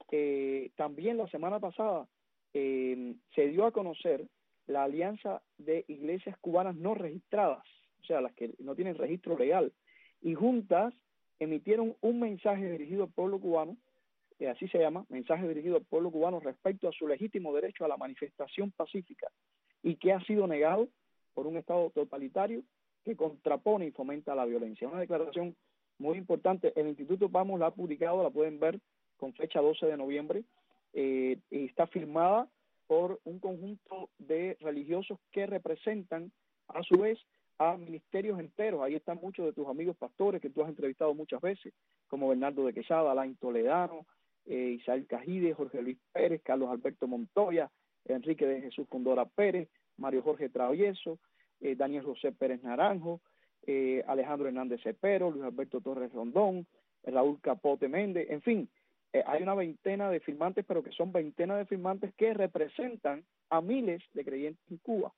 eh, también la semana pasada eh, se dio a conocer la alianza de iglesias cubanas no registradas, o sea, las que no tienen registro legal, y juntas emitieron un mensaje dirigido al pueblo cubano, que así se llama, mensaje dirigido al pueblo cubano respecto a su legítimo derecho a la manifestación pacífica, y que ha sido negado por un Estado totalitario que contrapone y fomenta la violencia. Una declaración muy importante. El Instituto Pamos la ha publicado, la pueden ver con fecha doce de noviembre, eh, y está firmada por un conjunto de religiosos que representan a su vez a ministerios enteros. Ahí están muchos de tus amigos pastores que tú has entrevistado muchas veces, como Bernardo de Quesada, Alain Toledano, eh, Isael Cajide, Jorge Luis Pérez, Carlos Alberto Montoya, Enrique de Jesús Condora Pérez, Mario Jorge Travieso, eh, Daniel José Pérez Naranjo, eh, Alejandro Hernández Cepero, Luis Alberto Torres Rondón, Raúl Capote Méndez, en fin, eh, hay una veintena de firmantes, pero que son veintena de firmantes que representan a miles de creyentes en Cuba.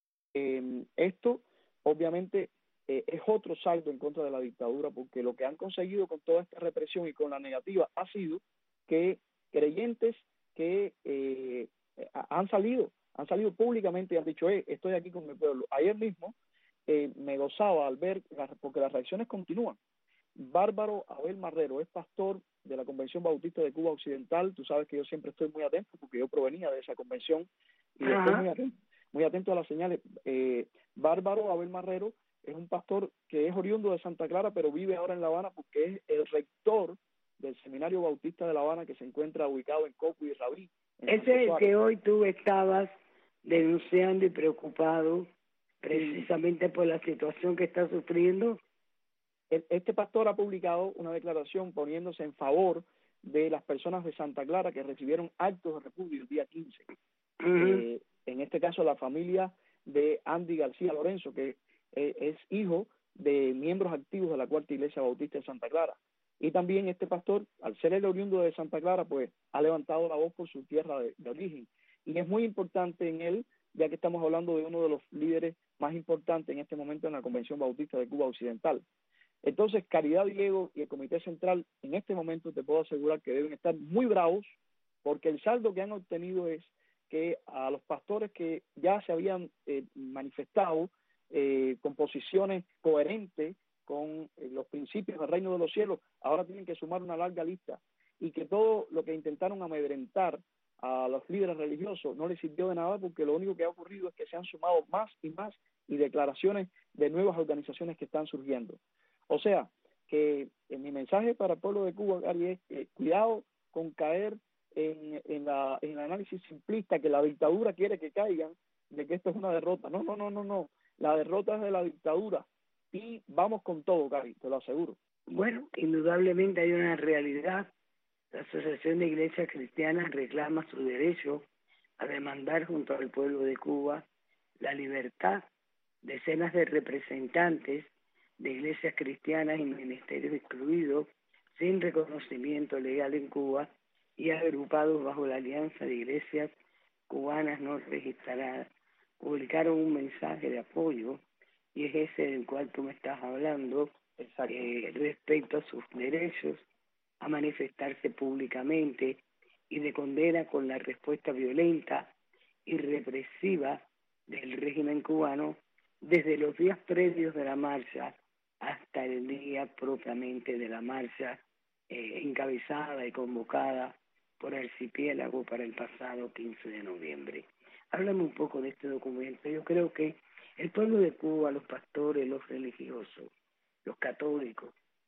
Eh, esto, obviamente, eh, es otro saldo en contra de la dictadura, porque lo que han conseguido con toda esta represión y con la negativa ha sido que creyentes que eh, han salido han salido públicamente y han dicho, eh, estoy aquí con mi pueblo. Ayer mismo eh, me gozaba al ver, porque las reacciones continúan. Bárbaro Abel Marrero es pastor de la Convención Bautista de Cuba Occidental. Tú sabes que yo siempre estoy muy atento porque yo provenía de esa convención y Ajá. estoy muy atento, muy atento a las señales. Eh, Bárbaro Abel Marrero es un pastor que es oriundo de Santa Clara, pero vive ahora en La Habana porque es el rector del Seminario Bautista de La Habana, que se encuentra ubicado en Coco y Rabí, Ese es el que hoy tú estabas denunciando y preocupado precisamente por la situación que está sufriendo. Este pastor ha publicado una declaración poniéndose en favor de las personas de Santa Clara que recibieron actos de repudio el día quince. Uh-huh. Eh, en este caso, la familia de Andy García Lorenzo, que eh, es hijo de miembros activos de la Cuarta Iglesia Bautista de Santa Clara. Y también este pastor, al ser el oriundo de Santa Clara, pues ha levantado la voz por su tierra de, de origen. Y es muy importante en él, ya que estamos hablando de uno de los líderes más importantes en este momento en la Convención Bautista de Cuba Occidental. Entonces, Caridad Diego y el Comité Central, en este momento te puedo asegurar que deben estar muy bravos, porque el saldo que han obtenido es que a los pastores que ya se habían eh, manifestado eh, con posiciones coherentes con eh, los principios del reino de los cielos, ahora tienen que sumar una larga lista, y que todo lo que intentaron amedrentar a los líderes religiosos no les sirvió de nada, porque lo único que ha ocurrido es que se han sumado más y más y declaraciones de nuevas organizaciones que están surgiendo. O sea, que en mi mensaje para el pueblo de Cuba, Gary, es eh, cuidado con caer en, en, la, en el análisis simplista que la dictadura quiere que caigan, de que esto es una derrota. No, no, no, no, no. La derrota es de la dictadura. Y vamos con todo, Gary, te lo aseguro. Bueno, indudablemente hay una realidad. La Asociación de Iglesias Cristianas reclama su derecho a demandar junto al pueblo de Cuba la libertad. Decenas de representantes de iglesias cristianas y ministerios excluidos sin reconocimiento legal en Cuba y agrupados bajo la Alianza de Iglesias Cubanas No Registradas publicaron un mensaje de apoyo, y es ese del cual tú me estás hablando, eh, respecto a sus derechos a manifestarse públicamente y de condena con la respuesta violenta y represiva del régimen cubano desde los días previos de la marcha hasta el día propiamente de la marcha, eh, encabezada y convocada por Archipiélago para el pasado quince de noviembre. Háblame un poco de este documento. Yo creo que el pueblo de Cuba, los pastores, los religiosos, los católicos,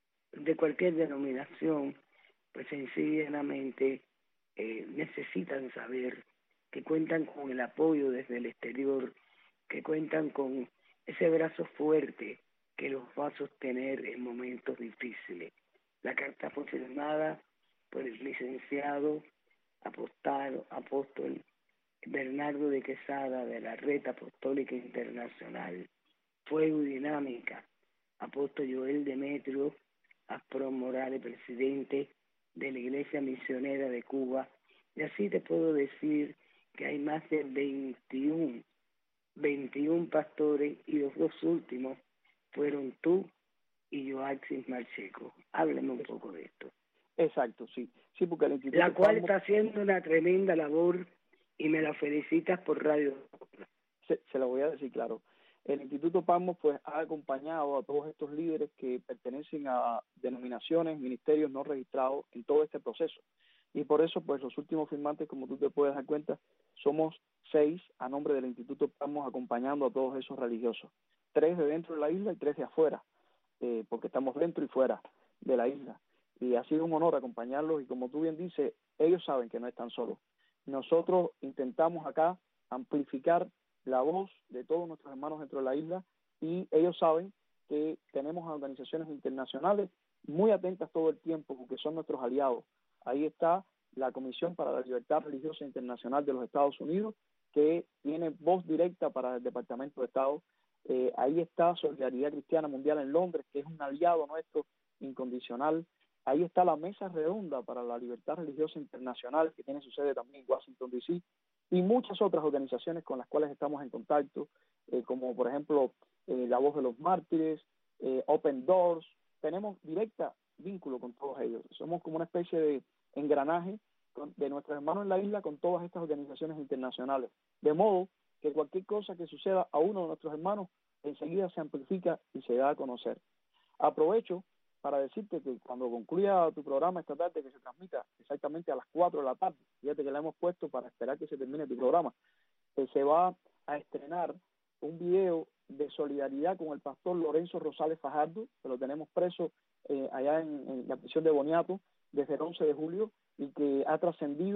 de cualquier denominación, pues sencillamente eh, necesitan saber que cuentan con el apoyo desde el exterior, que cuentan con ese brazo fuerte que los va a sostener en momentos difíciles. La carta fue firmada por el licenciado apostado, apóstol Bernardo de Quesada de la Red Apostólica Internacional, Fuego y Dinámica, apóstol Joel Demetrio Asprón Morales, presidente de la Iglesia Misionera de Cuba, y así te puedo decir que hay más de veintiún, veintiún pastores, y los dos últimos fueron tú y Joaquín Marcheco. Háblame un poco de esto. Exacto, sí. sí porque el Instituto La cual Palmo está haciendo una tremenda labor y me la felicitas por radio. Se, se lo voy a decir claro. El Instituto Palmo pues ha acompañado a todos estos líderes que pertenecen a denominaciones, ministerios no registrados en todo este proceso. Y por eso pues los últimos firmantes, como tú te puedes dar cuenta, somos seis a nombre del Instituto Palmo acompañando a todos esos religiosos. Tres de dentro de la isla y tres de afuera, eh, porque estamos dentro y fuera de la isla. Y ha sido un honor acompañarlos, y como tú bien dices, ellos saben que no están solos. Nosotros intentamos acá amplificar la voz de todos nuestros hermanos dentro de la isla, y ellos saben que tenemos organizaciones internacionales muy atentas todo el tiempo porque son nuestros aliados. Ahí está la Comisión para la Libertad Religiosa Internacional de los Estados Unidos, que tiene voz directa para el Departamento de Estado. Eh, ahí está Solidaridad Cristiana Mundial en Londres, que es un aliado nuestro incondicional. Ahí está la Mesa Redonda para la Libertad Religiosa Internacional, que tiene su sede también en Washington, D C, y muchas otras organizaciones con las cuales estamos en contacto, eh, como por ejemplo eh, La Voz de los Mártires, eh, Open Doors. Tenemos directa vínculo con todos ellos. Somos como una especie de engranaje con, de nuestros hermanos en la isla con todas estas organizaciones internacionales. De modo que cualquier cosa que suceda a uno de nuestros hermanos enseguida se amplifica y se da a conocer. Aprovecho para decirte que cuando concluya tu programa esta tarde, que se transmita exactamente a las cuatro de la tarde, fíjate que la hemos puesto para esperar que se termine tu programa, que se va a estrenar un video de solidaridad con el pastor Lorenzo Rosales Fajardo, que lo tenemos preso eh, allá en, en la prisión de Boniato desde el once de julio, y que ha trascendido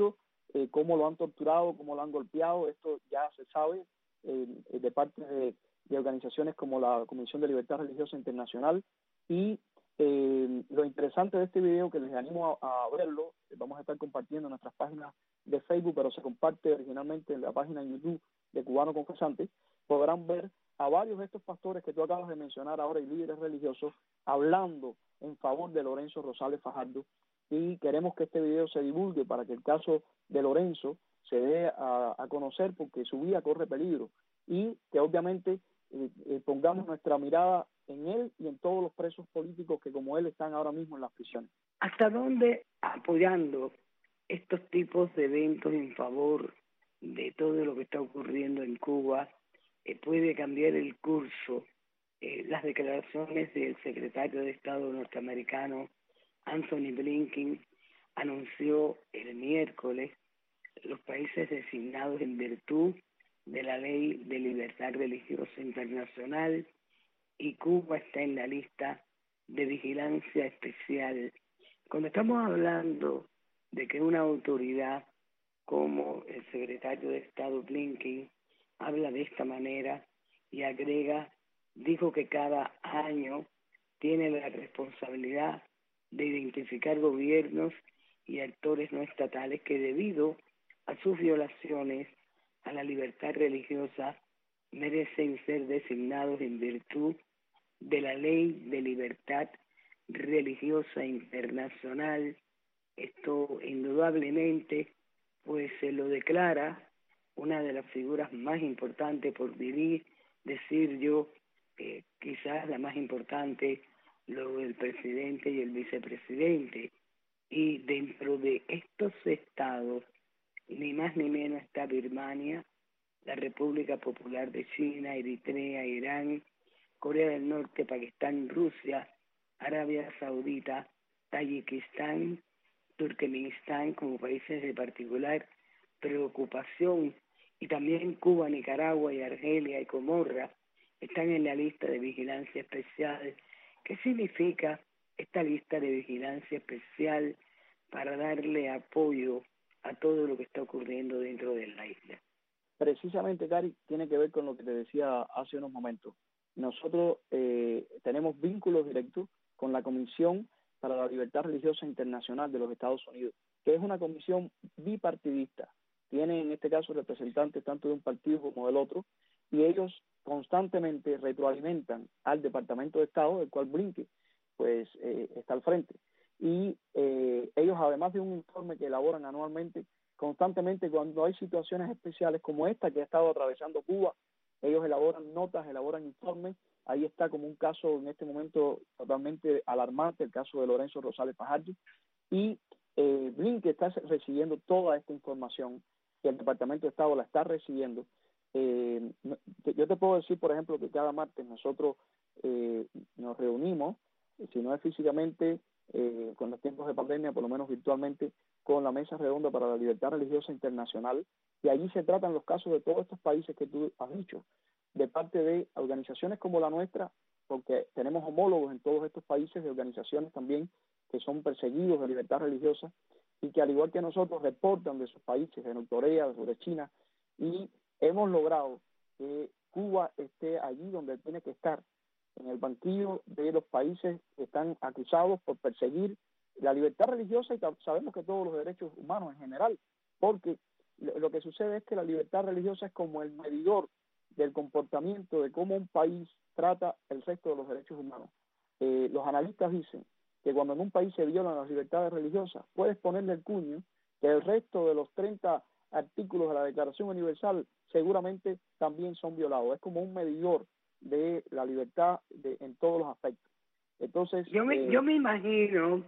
eh, cómo lo han torturado, cómo lo han golpeado. Esto ya se sabe eh, de parte de, de organizaciones como la Comisión de Libertad Religiosa Internacional. Y eh, lo interesante de este video, que les animo a, a verlo, vamos a estar compartiendo en nuestras páginas de Facebook, pero se comparte originalmente en la página de YouTube de Cubano Confesante, podrán ver a varios de estos pastores que tú acabas de mencionar ahora y líderes religiosos hablando en favor de Lorenzo Rosales Fajardo, y queremos que este video se divulgue para que el caso de Lorenzo se dé a, a conocer, porque su vida corre peligro, y que obviamente eh, eh, pongamos nuestra mirada en él y en todos los presos políticos que como él están ahora mismo en las prisiones. ¿Hasta dónde, apoyando estos tipos de eventos en favor de todo lo que está ocurriendo en Cuba, eh, puede cambiar el curso? Eh, las declaraciones del secretario de Estado norteamericano Anthony Blinken anunció el miércoles los países designados en virtud de la Ley de Libertad Religiosa Internacional, y Cuba está en la lista de vigilancia especial. Cuando estamos hablando de que una autoridad como el secretario de Estado Blinken habla de esta manera y agrega, dijo que cada año tiene la responsabilidad de identificar gobiernos y actores no estatales que debido a sus violaciones a la libertad religiosa merecen ser designados en virtud de la Ley de Libertad Religiosa Internacional. Esto indudablemente pues se lo declara una de las figuras más importantes, por vivir, decir yo, eh, quizás la más importante, lo del presidente y el vicepresidente. Y dentro de estos estados, ni más ni menos está Birmania, la República Popular de China, Eritrea, Irán, Corea del Norte, Pakistán, Rusia, Arabia Saudita, Tayikistán, Turkmenistán como países de particular preocupación, y también Cuba, Nicaragua y Argelia y Comorra están en la lista de vigilancia especial. ¿Qué significa esta lista de vigilancia especial para darle apoyo a todo lo que está ocurriendo dentro de la isla? Precisamente, Cari, tiene que ver con lo que te decía hace unos momentos. Nosotros eh, tenemos vínculos directos con la Comisión para la Libertad Religiosa Internacional de los Estados Unidos, que es una comisión bipartidista. Tiene en este caso representantes tanto de un partido como del otro, y ellos constantemente retroalimentan al Departamento de Estado, del cual Blinken pues eh, está al frente. Y eh, ellos, además de un informe que elaboran anualmente, constantemente cuando hay situaciones especiales como esta que ha estado atravesando Cuba, ellos elaboran notas, elaboran informes. Ahí está como un caso en este momento totalmente alarmante, el caso de Lorenzo Rosales Fajardo, y eh, Blinken está recibiendo toda esta información, y el Departamento de Estado la está recibiendo. Eh, yo te puedo decir, por ejemplo, que cada martes nosotros eh, nos reunimos, si no es físicamente, eh, con los tiempos de pandemia, por lo menos virtualmente, con la Mesa Redonda para la Libertad Religiosa Internacional, y allí se tratan los casos de todos estos países que tú has dicho, de parte de organizaciones como la nuestra, porque tenemos homólogos en todos estos países de organizaciones también que son perseguidos de libertad religiosa y que al igual que nosotros reportan de sus países, de Norcorea, de China, y hemos logrado que Cuba esté allí donde tiene que estar, en el banquillo de los países que están acusados por perseguir la libertad religiosa y sabemos que todos los derechos humanos en general, porque lo que sucede es que la libertad religiosa es como el medidor del comportamiento de cómo un país trata el resto de los derechos humanos. Eh, los analistas dicen que cuando en un país se violan las libertades religiosas, puedes ponerle el cuño que el resto de los treinta artículos de la Declaración Universal seguramente también son violados. Es como un medidor de la libertad de, en todos los aspectos. Entonces, yo me, eh, yo me imagino,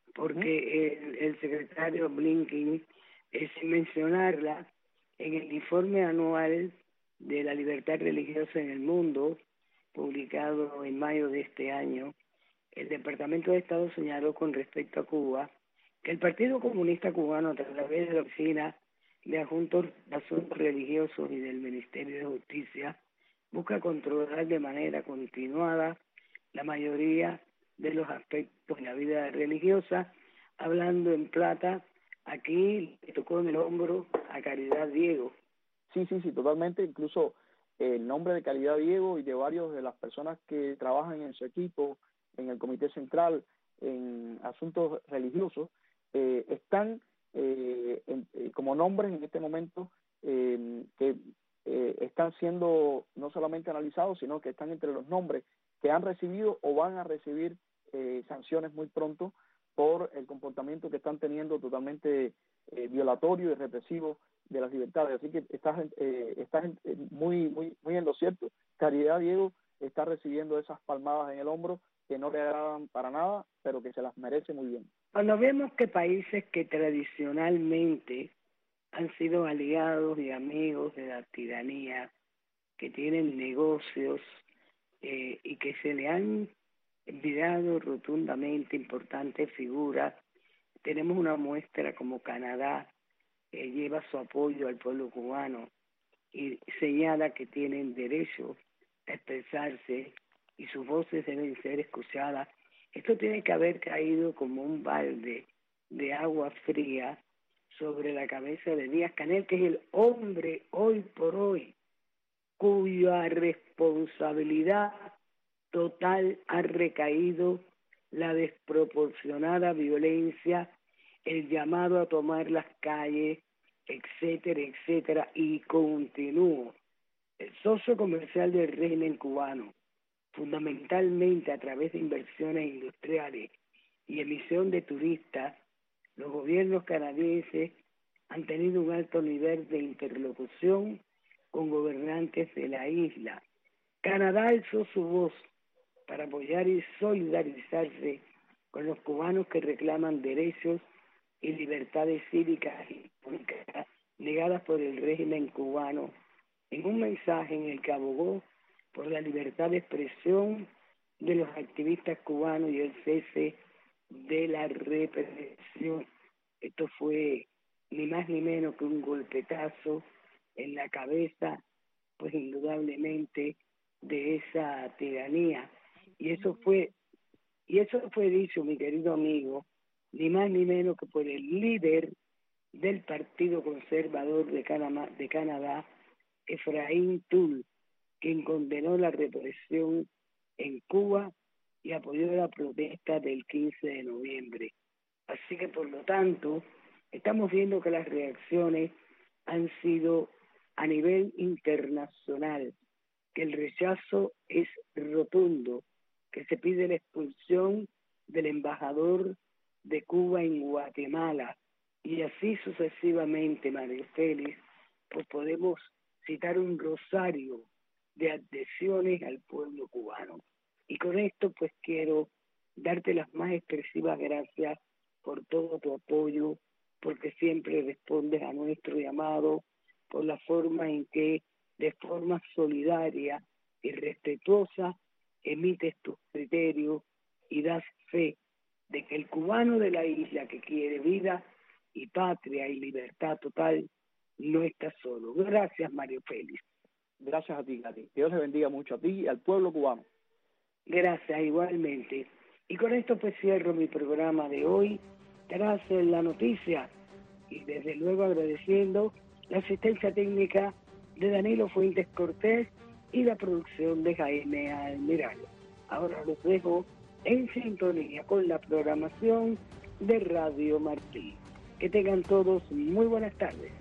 porque uh-huh. el, el secretario Blinken, eh, sin mencionarla, en el informe anual de la libertad religiosa en el mundo, publicado en mayo de este año, el Departamento de Estado señaló con respecto a Cuba que el Partido Comunista Cubano, a través de la Oficina de Asuntos, de Asuntos Religiosos y del Ministerio de Justicia, busca controlar de manera continuada la mayoría de los aspectos de la vida religiosa, hablando en plata aquí le tocó en el hombro a Caridad Diego. Sí, sí, sí, totalmente. Incluso el nombre de Caridad Diego y de varios de las personas que trabajan en su equipo, en el Comité Central, en asuntos religiosos, eh, están eh, en, eh, como nombres en este momento eh, que eh, están siendo no solamente analizados, sino que están entre los nombres que han recibido o van a recibir eh, sanciones muy pronto por el comportamiento que están teniendo totalmente eh, violatorio y represivo de las libertades. Así que estás, eh, estás muy, muy, muy en lo cierto. Caridad Diego está recibiendo esas palmadas en el hombro que no le agradan para nada, pero que se las merece muy bien. Cuando vemos que países que tradicionalmente han sido aliados y amigos de la tiranía, que tienen negocios eh, y que se le han enviado rotundamente importantes figuras, tenemos una muestra como Canadá, que lleva su apoyo al pueblo cubano y señala que tienen derecho a expresarse y sus voces deben ser escuchadas. Esto tiene que haber caído como un balde de agua fría sobre la cabeza de Díaz-Canel, que es el hombre hoy por hoy cuya responsabilidad total ha recaído la desproporcionada violencia, el llamado a tomar las calles, etcétera, etcétera, y continúo. El socio comercial del régimen cubano, fundamentalmente a través de inversiones industriales y emisión de turistas, los gobiernos canadienses han tenido un alto nivel de interlocución con gobernantes de la isla. Canadá alzó su voz para apoyar y solidarizarse con los cubanos que reclaman derechos y libertades cívicas y políticas negadas por el régimen cubano, en un mensaje en el que abogó por la libertad de expresión de los activistas cubanos y el cese de la represión. Esto fue ni más ni menos que un golpetazo en la cabeza, pues indudablemente, de esa tiranía. Y eso fue, y eso fue dicho, mi querido amigo, ni más ni menos que por el líder del Partido Conservador de Canadá, de Canadá, Efraín Tull, quien condenó la represión en Cuba y apoyó la protesta del quince de noviembre. Así que, por lo tanto, estamos viendo que las reacciones han sido a nivel internacional, que el rechazo es rotundo, que se pide la expulsión del embajador de Cuba en Guatemala, y así sucesivamente, María Félix, pues podemos citar un rosario de adhesiones al pueblo cubano. Y con esto pues quiero darte las más expresivas gracias por todo tu apoyo, porque siempre respondes a nuestro llamado, por la forma en que de forma solidaria y respetuosa emites tus criterios y das fe de que el cubano de la isla que quiere vida y patria y libertad total no está solo. Gracias, Mario Félix. Gracias a ti, Gati. Dios le bendiga mucho a ti y al pueblo cubano. Gracias, igualmente. Y con esto pues cierro mi programa de hoy, tras la noticia, y desde luego agradeciendo la asistencia técnica de Danilo Fuentes Cortés y la producción de Jaime Almiral. Ahora los dejo en sintonía con la programación de Radio Martí. Que tengan todos muy buenas tardes.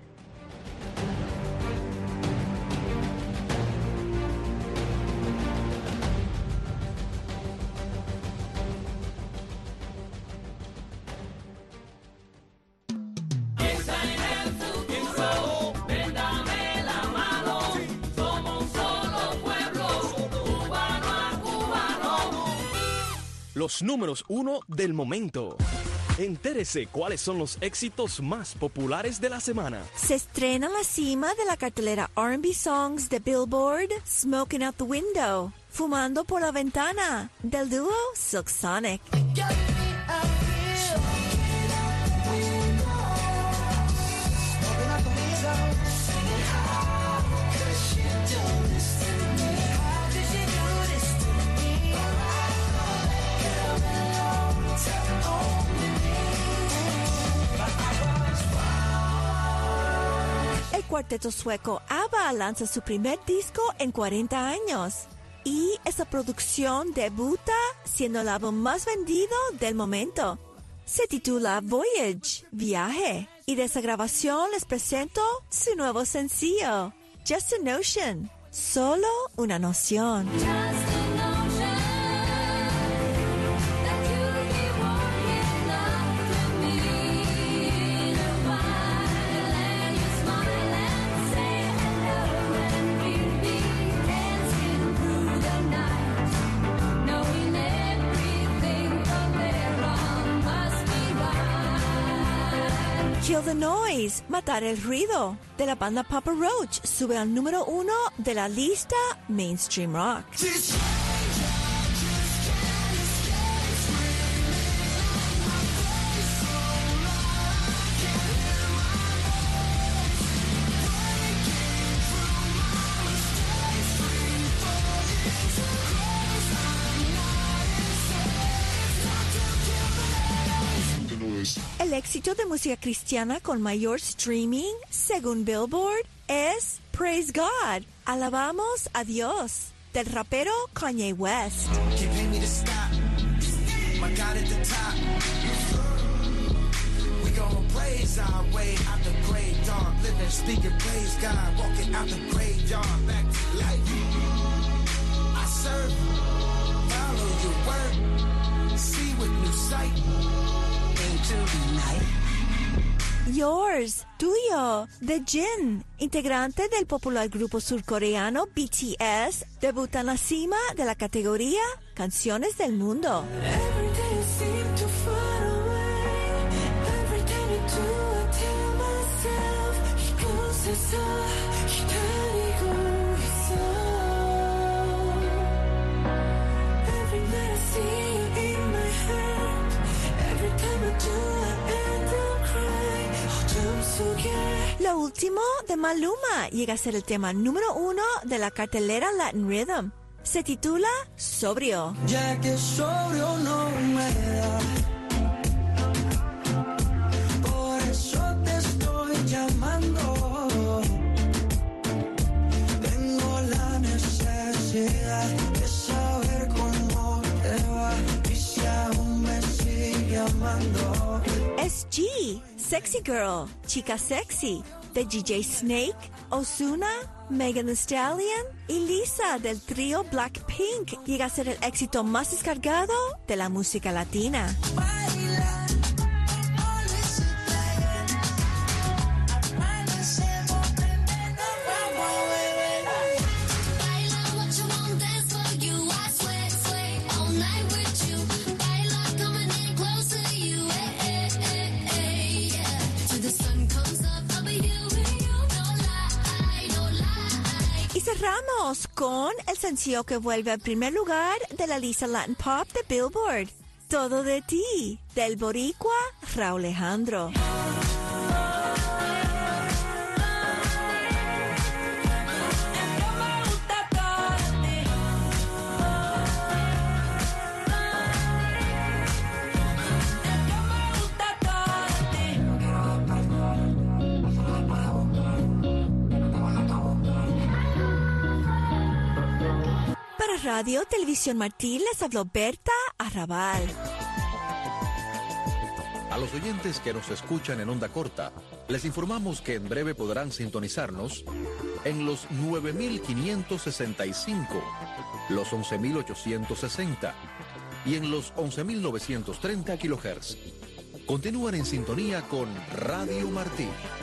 Los números uno del momento. Entérese cuáles son los éxitos más populares de la semana. Se estrena en la cima de la cartelera R and B Songs de Billboard, Smoking Out the Window, Fumando por la Ventana, del dúo Silk Sonic. cuarteto sueco ABBA lanza su primer disco en cuarenta años. Y esa producción debuta siendo el álbum más vendido del momento. Se titula Voyage, Viaje. Y de esa grabación les presento su nuevo sencillo, Just a Notion, solo una noción. Kill the Noise, Matar el Ruido, de la banda Papa Roach, sube al número uno de la lista Mainstream Rock. El éxito de música cristiana con mayor streaming, según Billboard, es Praise God, alabamos a Dios, del rapero Kanye West. Yours, tuyo, de Jin, integrante del popular grupo surcoreano B T S, debuta en la cima de la categoría Canciones del Mundo. Lo último de Maluma llega a ser el tema número uno de la cartelera Latin Rhythm. Se titula Sobrio. Ya que sobrio no me da, por eso te estoy llamando. Tengo la necesidad de saber cómo te va y si aún me sigue amando. S G, Sexy Girl, Chica Sexy, de D J Snake, Ozuna, Megan Thee Stallion y Lisa del trío Blackpink llega a ser el éxito más descargado de la música latina. Cerramos con el sencillo que vuelve al primer lugar de la lista Latin Pop de Billboard, Todo de Ti, del boricua Rauw Alejandro. Para Radio Televisión Martí les habló Berta Arrabal. A los oyentes que nos escuchan en onda corta, les informamos que en breve podrán sintonizarnos en los nueve mil quinientos sesenta y cinco, los once mil ochocientos sesenta y en los once mil novecientos treinta kilohertz. Continúan en sintonía con Radio Martí.